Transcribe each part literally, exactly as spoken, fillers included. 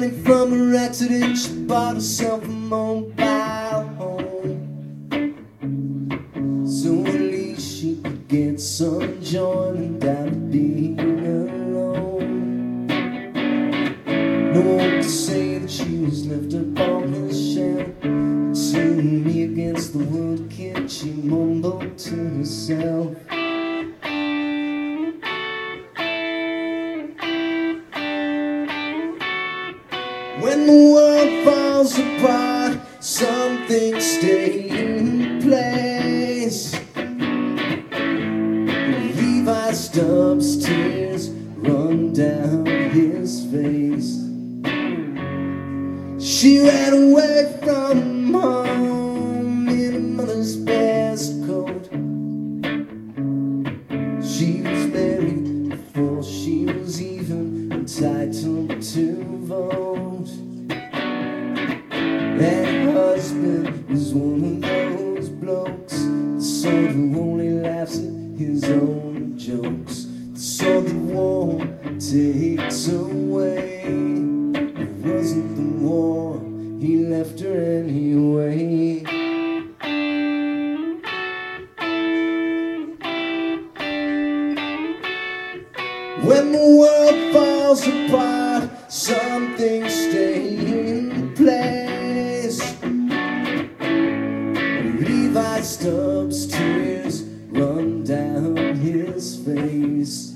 running from her accident, she bought herself a mobile home, so at least she could get some enjoyment out of being alone. No one could say that she was left up on the shelf, seeing me against the wood kid, she mumbled to herself. When the world falls apart, some things stay in place. Levi Stubbs' tears run down his face. She ran away from home in her mother's best coat. She was married before she was even entitled to vote. That husband was one of those blokes, the sort who only laughs at his own jokes, the sort that war takes away. It wasn't the war, he left her anyway. When the world falls apart, some things stay in place. Levi Stubbs' tears run down his face.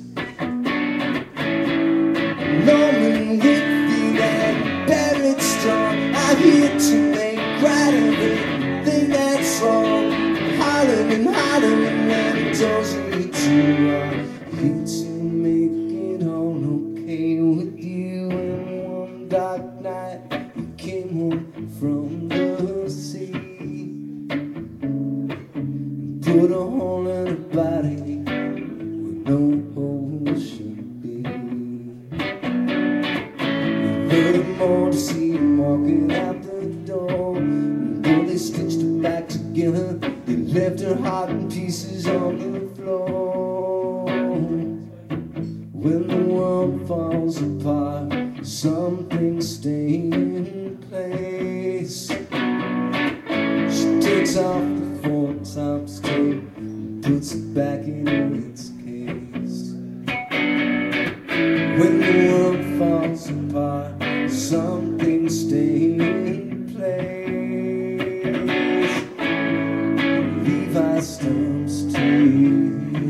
Norman Whitfield and Barrett Strong are here to make right everything that's wrong. Hollering and hollering and it tells you to uh, here to make it all okay with you. And one dark night you came home from the sea, put a hole in her body where no hole should be. You heard her moan to see him walking out the door, and though they stitched her back together, they left her heart in pieces on the floor. When the world falls apart, some things stay in place. She takes off the four tops tape and puts it back in its case. When the world falls apart, some things stay in place. Levi Stubbs' tears.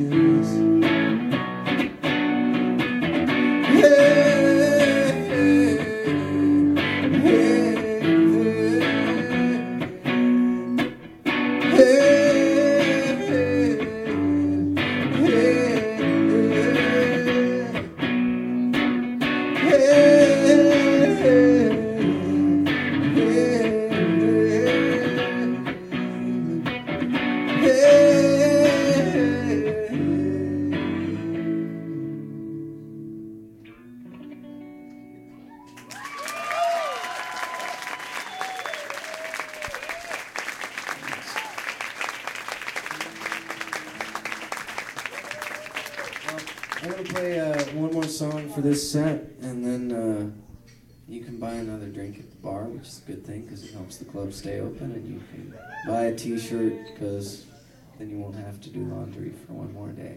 I'm going to play uh, one more song for this set, and then uh, you can buy another drink at the bar, which is a good thing because it helps the club stay open, and you can buy a t-shirt because then you won't have to do laundry for one more day.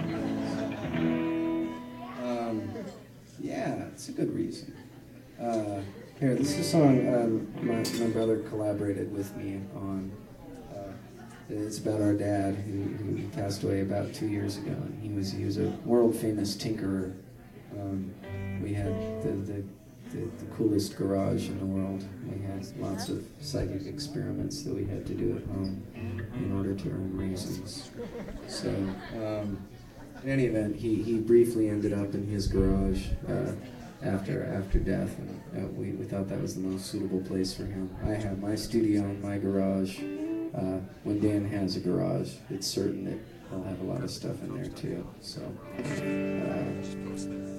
Um, yeah, it's a good reason. Uh, here, this is a song uh, my, my brother collaborated with me on. It's about our dad who, who passed away about two years ago, and he was he was a world famous tinkerer. Um, we had the, the the the coolest garage in the world. We had lots of psychic experiments that we had to do at home in order to earn raisins. So, um, in any event, he, he briefly ended up in his garage uh, after after death, and uh, we we thought that was the most suitable place for him. I have my studio in my garage. Uh, when Dan has a garage, it's certain that I'll have a lot of stuff in there too. So. Uh,